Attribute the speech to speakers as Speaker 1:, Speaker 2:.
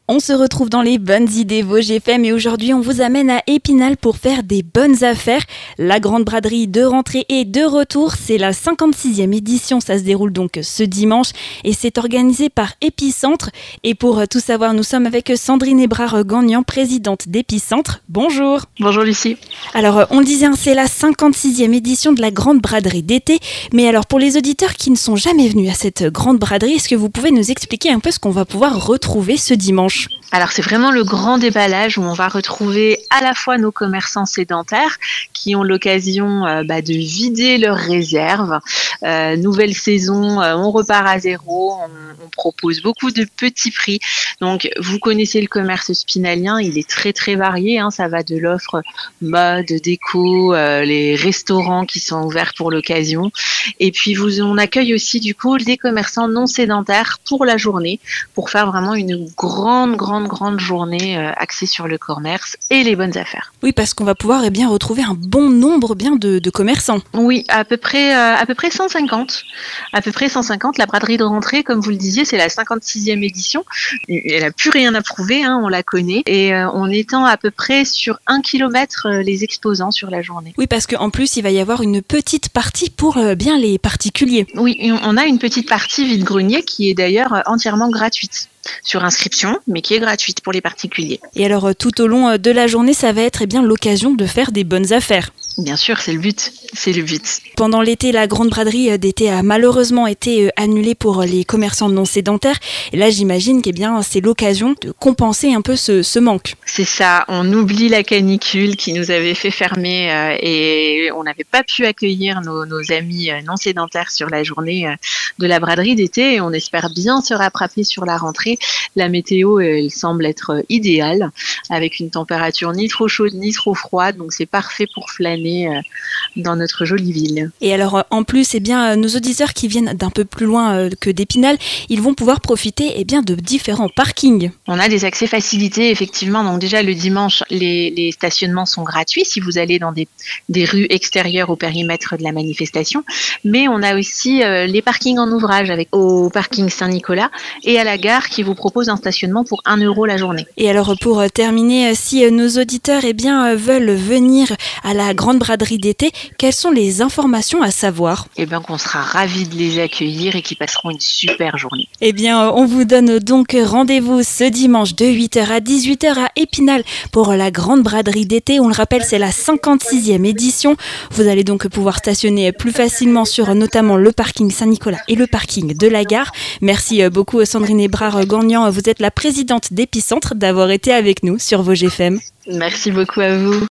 Speaker 1: On se retrouve dans les bonnes idées Vosges FM et aujourd'hui on vous amène à Épinal pour faire des bonnes affaires. La grande braderie de rentrée et de retour, c'est la 56e édition, ça se déroule donc ce dimanche et c'est organisé par Épicentre. Et pour tout savoir, nous sommes avec Sandrine Hébrard-Gagnan, présidente d'Épicentre. Bonjour.
Speaker 2: Bonjour Lucie.
Speaker 1: Alors on le disait, c'est la 56e édition de la grande braderie d'été, mais alors pour les auditeurs qui ne sont jamais venus à cette grande braderie, est-ce que vous pouvez nous expliquer un peu ce qu'on va pouvoir retrouver ce dimanche ?
Speaker 2: Alors c'est vraiment le grand déballage où on va retrouver à la fois nos commerçants sédentaires qui ont l'occasion de vider leurs réserves. Nouvelle saison, on repart à zéro, on propose beaucoup de petits prix. Donc vous connaissez le commerce spinalien, il est très très varié, ça va de l'offre mode, déco, les restaurants qui sont ouverts pour l'occasion. Et puis on accueille aussi du coup des commerçants non sédentaires pour la journée, pour faire vraiment une grande journée axée sur le commerce et les bonnes affaires.
Speaker 1: Oui, parce qu'on va pouvoir retrouver un bon nombre de commerçants.
Speaker 2: Oui, à peu près 150. À peu près 150. La braderie de rentrée, comme vous le disiez, c'est la 56e édition. Elle n'a plus rien à prouver, on la connaît. Et on étend à peu près sur 1 kilomètre les exposants sur la journée.
Speaker 1: Oui, parce qu'en plus, il va y avoir une petite partie pour bien les particuliers.
Speaker 2: Oui, on a une petite partie vide-grenier qui est d'ailleurs entièrement gratuite. Sur inscription, mais qui est gratuite pour les particuliers.
Speaker 1: Et alors, tout au long de la journée, ça va être l'occasion de faire des bonnes affaires.
Speaker 2: Bien sûr, c'est le but.
Speaker 1: Pendant l'été, la grande braderie d'été a malheureusement été annulée pour les commerçants non sédentaires. Et là, j'imagine que c'est l'occasion de compenser un peu ce manque.
Speaker 2: C'est ça, on oublie la canicule qui nous avait fait fermer et on n'avait pas pu accueillir nos amis non sédentaires sur la journée de la braderie d'été. Et on espère bien se rattraper sur la rentrée. La météo, elle semble être idéale, avec une température ni trop chaude ni trop froide, donc c'est parfait pour flâner dans notre jolie ville.
Speaker 1: Et alors, en plus, nos auditeurs qui viennent d'un peu plus loin que d'Épinal, ils vont pouvoir profiter de différents parkings.
Speaker 2: On a des accès facilités, effectivement. Donc déjà, le dimanche, les stationnements sont gratuits si vous allez dans des rues extérieures au périmètre de la manifestation. Mais on a aussi les parkings en ouvrage au parking Saint-Nicolas et à la gare qui vous propose un stationnement pour 1 € la journée.
Speaker 1: Et alors, pour terminer, si nos auditeurs veulent venir à la grande braderie d'été, quelles sont les informations à savoir ?
Speaker 2: Qu'on sera ravis de les accueillir et qu'ils passeront une super journée.
Speaker 1: On vous donne donc rendez-vous ce dimanche de 8h à 18h à Épinal pour la grande braderie d'été. On le rappelle, c'est la 56e édition. Vous allez donc pouvoir stationner plus facilement sur notamment le parking Saint-Nicolas et le parking de la gare. Merci beaucoup Sandrine Hébrard-Gagnan. Vous êtes la présidente d'Épicentre d'avoir été avec nous sur Vosges FM.
Speaker 2: Merci beaucoup à vous.